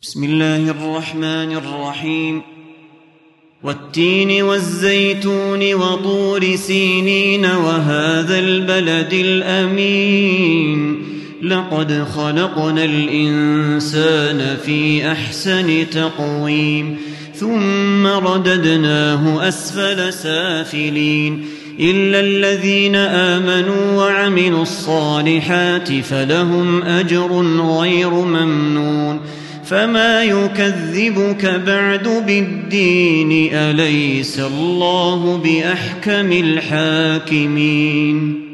بسم الله الرحمن الرحيم والتين والزيتون وطور سينين وهذا البلد الأمين لقد خلقنا الإنسان في أحسن تقويم ثم رددناه أسفل سافلين إلا الذين آمنوا وعملوا الصالحات فلهم أجر غير ممنون فما يكذبك بعد بالدين أليس الله بأحكم الحاكمين